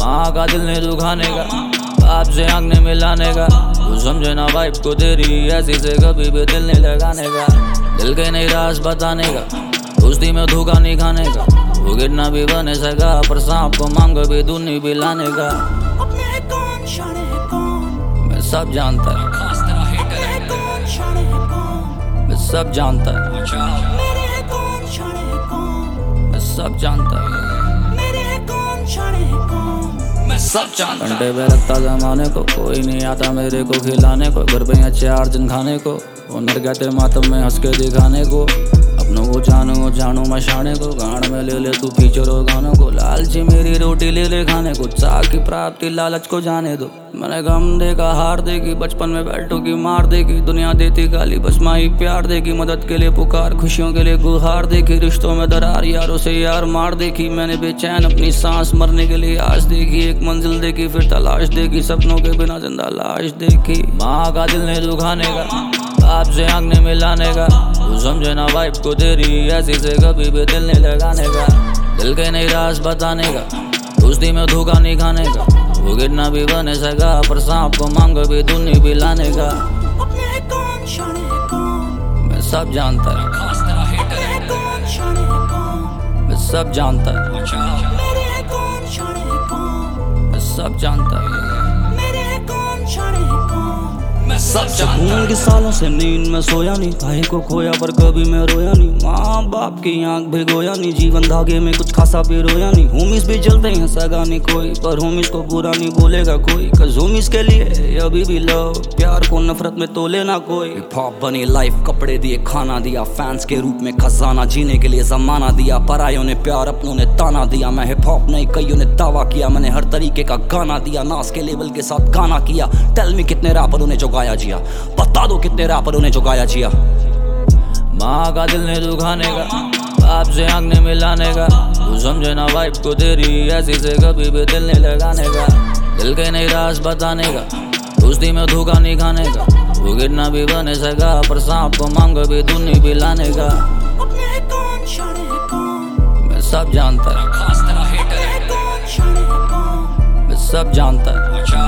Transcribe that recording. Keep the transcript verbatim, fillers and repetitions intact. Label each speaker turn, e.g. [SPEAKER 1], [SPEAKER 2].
[SPEAKER 1] माँ का दिल नहीं दुखाने का, बाप से आँख नहीं मिलाने का। तू समझे ना वाइफ को तेरी ऐसी से कभी भी दिल नहीं लगाने का। दिल के नहीं राज बताने का, दोस्ती में धोखा नहीं खाने का। वो गिरना भी बने सका पर सांप को मांग भी दूध नहीं पिलाने का। मैं सब जानता है, मैं सब जानता है, मैं सब जानता है, मैं सब जानता है। घंटे पे लगता जमाने को, कोई नहीं आता मेरे को खिलाने को। घर पे अच्छे अर्जन खाने को, ओनर कहते मातम में हंस के दिखाने को। अपनों को जानू जानू मशाने को, गाड़ में ले ले तू फीचर और गानों को। लालची मेरी रोटी ले ले खाने को, चाह की प्राप्ति लालच को जाने दो। मैंने गम देखा हार देगी, बचपन में बैठो की मार देगी। दुनिया देती गाली बस माही प्यार देगी। मदद के लिए पुकार, खुशियों के लिए गुहार देखी। रिश्तों में दरार, यारों से यार मार देखी। मैंने बेचैन अपनी सांस मरने के लिए आज देखी। एक मंजिल देखी फिर तलाश देखी, सपनों के बिना जिंदा लाश देखी। माँ का दिल नहीं दुखाने का, बाप से आँख नहीं मिलाने का। तू समझे ना वाइफ को तेरी ऐसी से कभी भी दिल नहीं लगाने का। दिल के नहीं राज बताने का, दोस्ती में धोखा नहीं खाने का। वो गिरना भी बने सका पर सांप को मांग भी दूध नहीं पिलाने का। मैं सब जानता है, मैं सब जानता है, मैं सब जानता है, सब सुकून की सालों से नींद में सोया नहीं। भाई को खोया पर कभी मैं रोया नहीं। माँ बाप की आंख भिगोया नहीं, जीवन धागे में कुछ खासा भी रोया नहीं। होमिस भी चलते हैं सगा नहीं कोई, पर होमिस को बुरा नहीं बोलेगा कोई। कज होमिस के लिए अभी भी लव, प्यार को नफरत में तोले ना कोई। हिप हॉप बनी लाइफ, कपड़े दिए खाना दिया। फैंस के रूप में खजाना, जीने के लिए जमाना दिया। परायों ने प्यार, अपनों ने ताना दिया। मैं हिप हॉप नहीं कईयों ने दावा किया। मैंने हर तरीके का गाना दिया, नास के लेवल के साथ गाना किया। टेल मी कितने रैपरों ने जो गाया जिया, बता दो कितने रैपरों ने जो गाया जिया। माँ का दिल नहीं दुखाने का, बाप से आँख नहीं मिलाने का। तू समझे ना वाइफ को तेरी ऐसी से कभी भी दिल नहीं लगाने का। दिल के नहीं राज बताने का, दोस्ती में धोखा नहीं खाने का। वो गिरना भी बने सका पर सांप को मांग भी दूध नहीं पिलाने का। मैं सब जानता है, मैं सब जानता है,